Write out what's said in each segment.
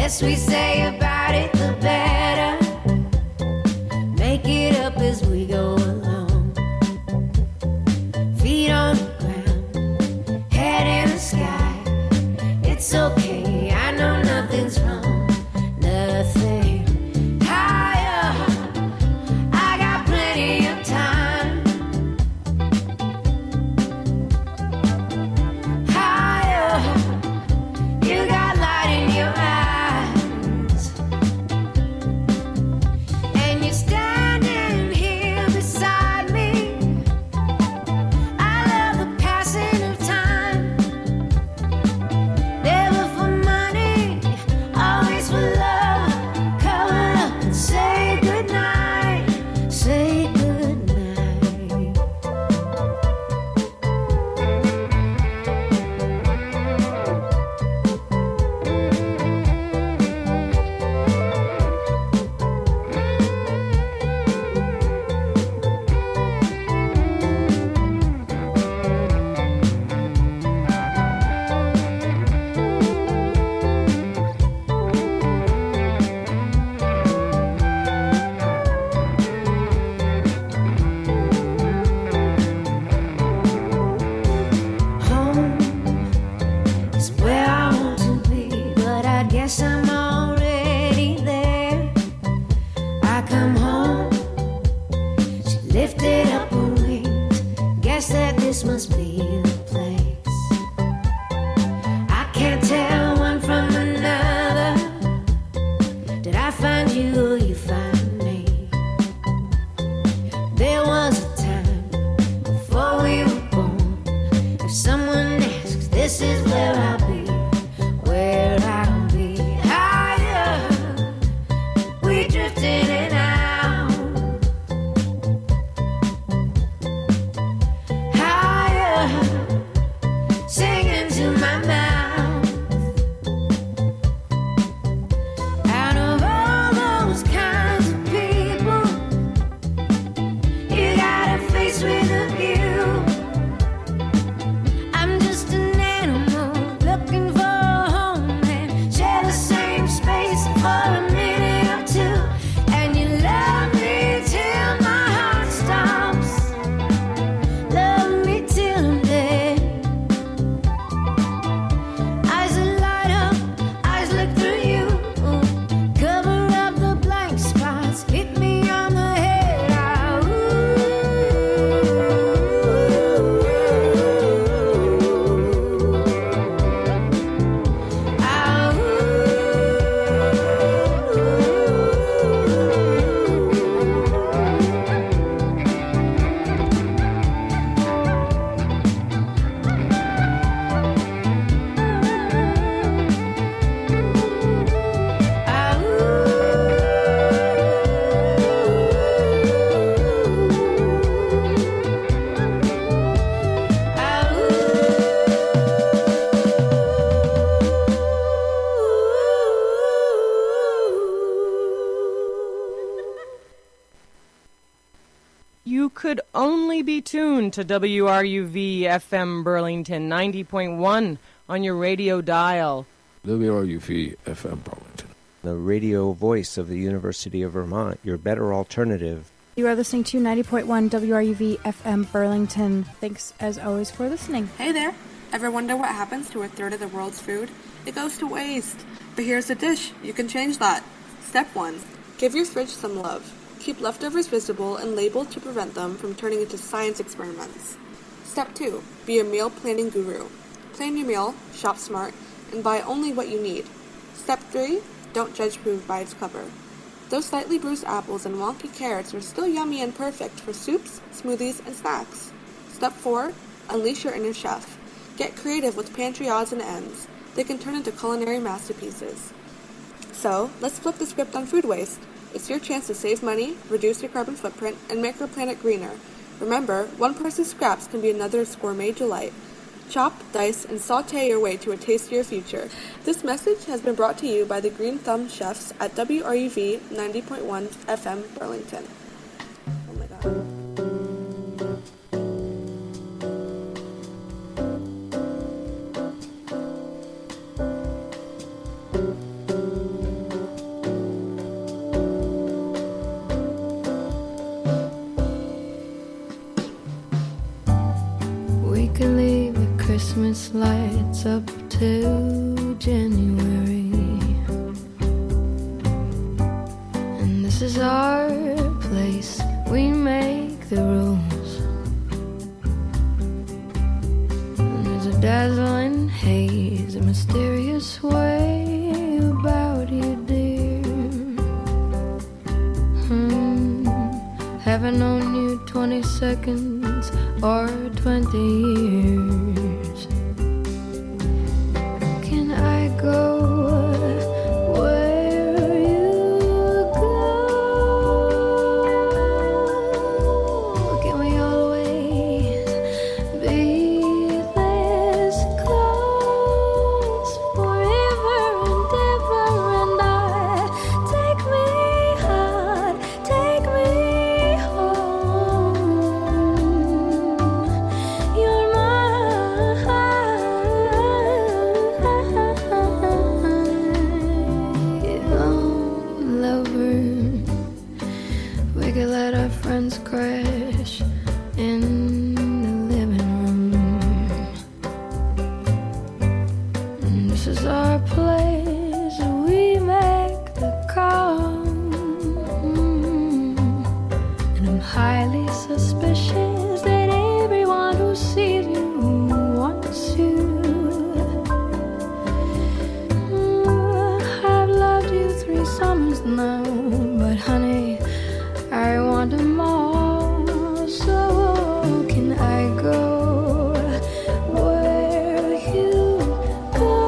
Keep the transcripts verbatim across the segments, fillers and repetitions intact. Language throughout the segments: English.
less we say about it, the better. Make it up as we go along. Feet on the ground, head in the sky. It's okay, I know nothing's wrong, nothing. Higher, I got plenty of time. Higher, you got light in your eyes. And you're standing here beside me. I love the passing of time. Never for money, always for love. Cover up and say goodnight. Say goodnight. Home is where I want to be, but I guess I'm already there. I come home, she lifted up her wings. Guess that this must be the place. I can't tell one from another. Did I find you or you find me? There was a time before we were born. If someone asks, this is where I'll be, where I'll be. Higher, we drift in and out. Higher, singing to my mouth. Out of all those kinds of people, you got a face with a view. I'm just an animal looking for a home and share the same space for a minute or two. And you love me till my heart stops. Love me till I'm dead. Eyes that light up, eyes look through you. Cover up the blank spots, hit me on the head. Ah, You could only be tuned to W R U V F M Burlington ninety point one on your radio dial. W R U V F M Burlington. The radio voice of the University of Vermont, your better alternative. You are listening to ninety point one W R U V F M Burlington. Thanks, as always, for listening. Hey there. Ever wonder what happens to a third of the world's food? It goes to waste. But here's a dish. You can change that. Step one. Give your fridge some love. Keep leftovers visible and labeled to prevent them from turning into science experiments. Step two. Be a meal planning guru. Plan your meal, shop smart, and buy only what you need. Step three. Don't judge food by its cover. Those slightly bruised apples and wonky carrots are still yummy and perfect for soups, smoothies, and snacks. Step four. Unleash your inner chef. Get creative with pantry odds and ends. They can turn into culinary masterpieces. So, let's flip the script on food waste. It's your chance to save money, reduce your carbon footprint, and make our planet greener. Remember, one person's scraps can be another's gourmet delight. Chop, dice, and sauté your way to a tastier future. This message has been brought to you by the Green Thumb Chefs at W R U V ninety point one F M Burlington. Oh my god. up till January, and this is our place. We make the rules. And there's a dazzling haze, a mysterious way about you, dear. Hmm. Haven't known you twenty seconds or twenty years. Can I go where you go? Can we always be this close forever and ever? And I take me hard, take me home. You're my own lover. We could let our friends crash in the living room. And this is our place. We make the call. And I'm highly suspicious that everyone who sees you wants you. Mm, I've loved you three summers now, but honey, I want them all. So can I go where you go?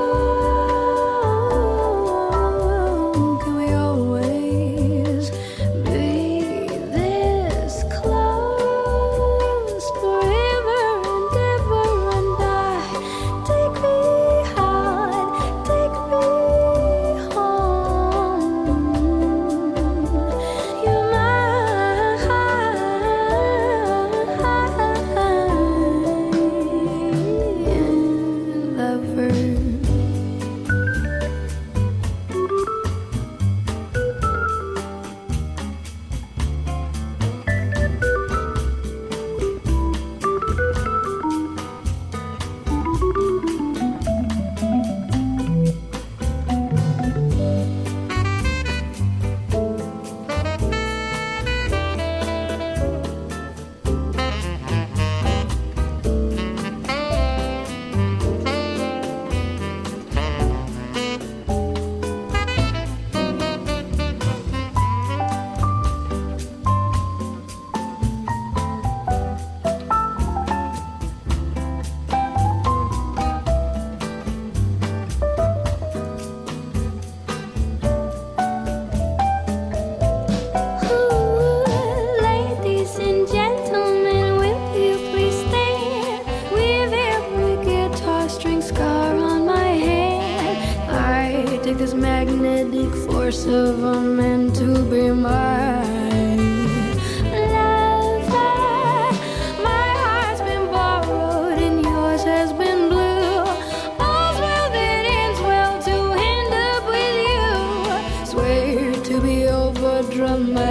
Can we always be this close forever and ever? And I take me hard, take me home. You're my lover. Ladies and gentlemen, will you please stand? With every guitar string scar on my hand, I take this magnetic force of a man to be mine. Lover, my heart's been borrowed and yours has been blue. All's well that ends well, to end up with you. Swear to be overdramatic.